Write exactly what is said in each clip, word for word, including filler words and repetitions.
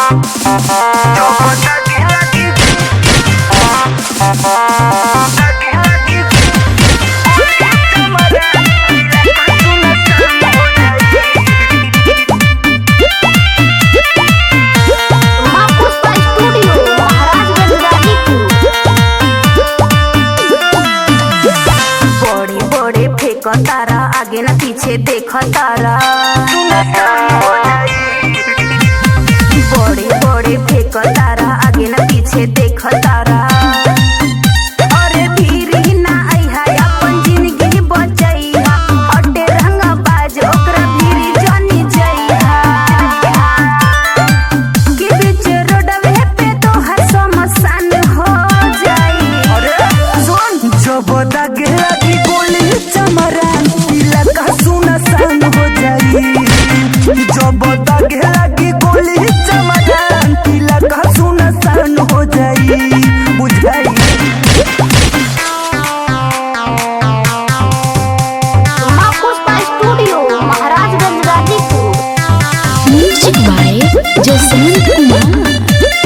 तारा आगे न पीछे देख तारा, बड़े बड़े फेंक तारा आगे न पीछे देख तारा। अरे भीरी ना आइहा अपन जिंदगी बचैहा, हटे रंग बाज ओकरा भीरी जानी जइहा। के बीच रोडवे पे तो हसमसान हो जाई। अरे सुन जब दागे लगी गोली चमरान इलाका सुनसान हो जाई। जब दागे लगी गोली चमरान इलाका सुनसान हो जाई, बुझाई। Pushpa studio Maharajganj Ghazipur. Music by Jaswant Kumar.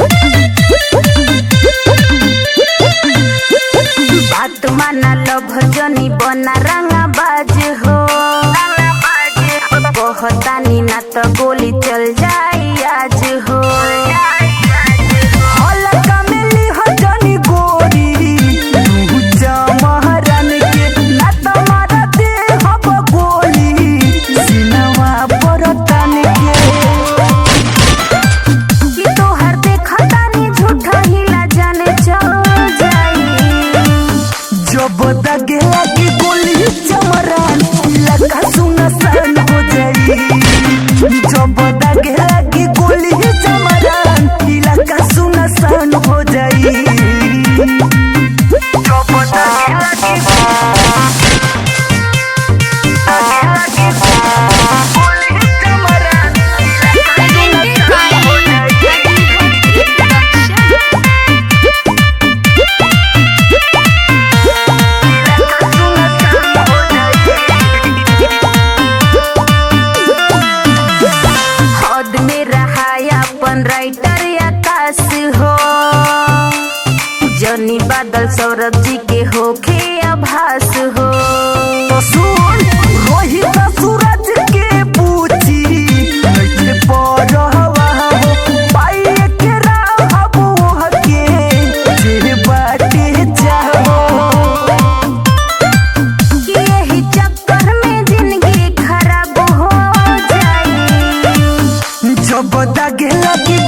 बात माना लभ जनी बना रंगा बाज हो, कहतानी ना तो गोली चल जाई आज हो। हल्का में लिह जनी गोरी तू चमरान के, ना तो मारा दे हब गोली सिनवा पर तान के। कि तोहर देखतानी झूठा हिला जाने चल जाई। जब दागे लगी गोली चमरान इलाका सुनसान हो जाई। जब दागे लगी गोली चमरान इलाका सुनसान हो जाई। जब दागे लगी गोली चमरान इलाका सुनसान हो हद में रहाया अपन राइटर आकाश हो, जनी बादल सौरभ जी के होखे आभास हो। तो सुन रोहित सूरज के पूछी कैसे पढ़वा हो, पाई के रहब ओहके जे बाटे चाहो। कि यही चक्कर में जिंदगी खराब हो जाई। जब दागे लगी